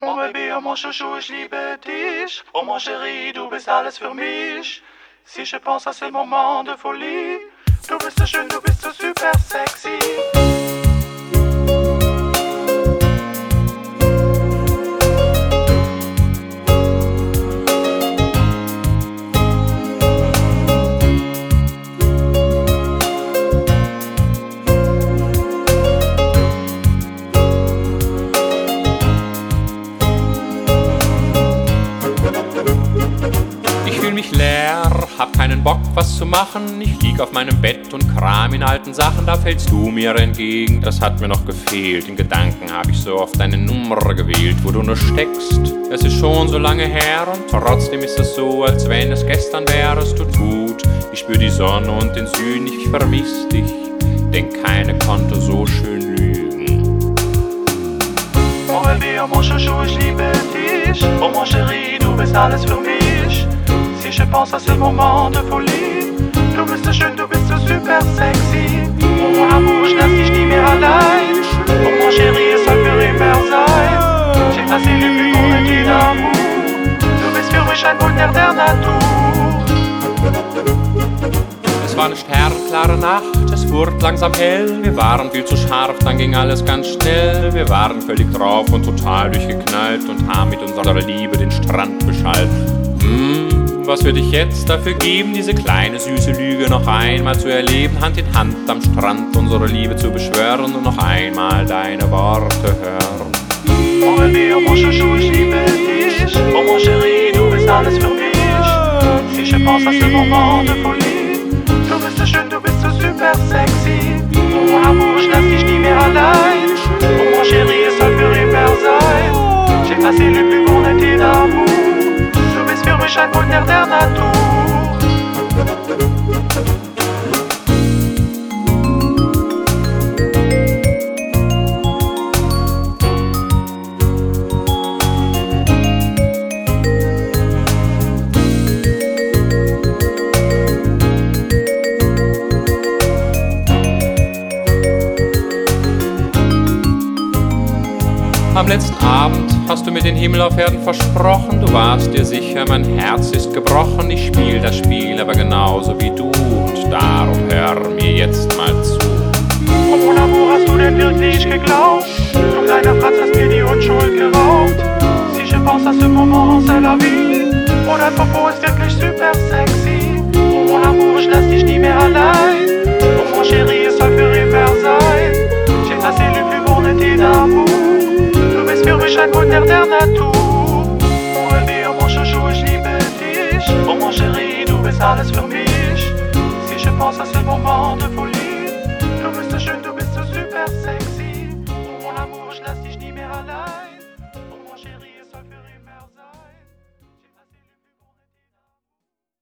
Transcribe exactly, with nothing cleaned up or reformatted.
Mon Baby, oh mon Chouchou, ich liebe dich. Oh mon Chéri, du bist alles für mich. Si je pense à ces moments de folie. Du bist so schön, du bist so super sexy. Ich fühl mich leer, hab keinen Bock, was zu machen. Ich lieg auf meinem Bett und kram in alten Sachen. Da fällst du mir entgegen, das hat mir noch gefehlt. In Gedanken hab ich so oft deine Nummer gewählt, wo du nur steckst. Es ist schon so lange her und trotzdem ist es so, als wenn es gestern wäre. Es tut gut, ich spür die Sonne und den Süden. Ich vermiss dich, denn keine konnte so schön lügen. Mon Baby, oh mon Chouchou, ich liebe dich. Oh mon Chéri, du bist alles für mich. Si je pense à ces moments de folie. Du bist so schön, du bist so super sexy. Oh mon amour, ich lass dich nie mehr allein. Oh mon Chéri, es soll für immer sein. J'ai passé les plus grands étés d'amour. Du bist für mich ein Wunder der Natur. Es war eine sternklare Nacht, es wurde langsam hell. Wir waren viel zu scharf, dann ging alles ganz schnell. Wir waren völlig drauf und total durchgeknallt und haben mit unserer Liebe den Strand beschallt. Hm, was würde ich jetzt dafür geben, diese kleine süße Lüge noch einmal zu erleben? Hand in Hand am Strand unsere Liebe zu beschwören und noch einmal deine Worte hören. Mon Baby, oh mon Chouchou, ich liebe dich. Oh mon Chéri, du bist alles für mich. Si je pense à ce moment de folie. Du bist so schön, du bist so super sexy. Oh mon amour, ich lass dich nie mehr allein. Oh mon Chéri, es soll für immer sein. J'ai passé les plus grands étés d'amour. Du bist für mich ein Wunder der Natur. Am letzten Abend hast du mir den Himmel auf Erden versprochen. Du warst dir sicher, mein Herz ist gebrochen. Ich spiel das Spiel aber genauso wie du. Und darum hör mir jetzt mal zu. Oh mon amour, hast du denn wirklich geglaubt? Du kleiner Franz hast mir die Unschuld geraubt. Si je pense à ce moment, c'est la vie. Oh, dein Popo ist wirklich super sexy. Oh mon amour, ich lass dich nie mehr allein. Oh mon Chéri, es soll für immer sein. J'ai passé les plus grands étés d'amour. Du bist für mich ein Wunder der Natur. Mon Baby, oh mon Chouchou, ich liebe dich. Oh mon Chéri, du bist alles für mich. Si je pense à ces moments de folie.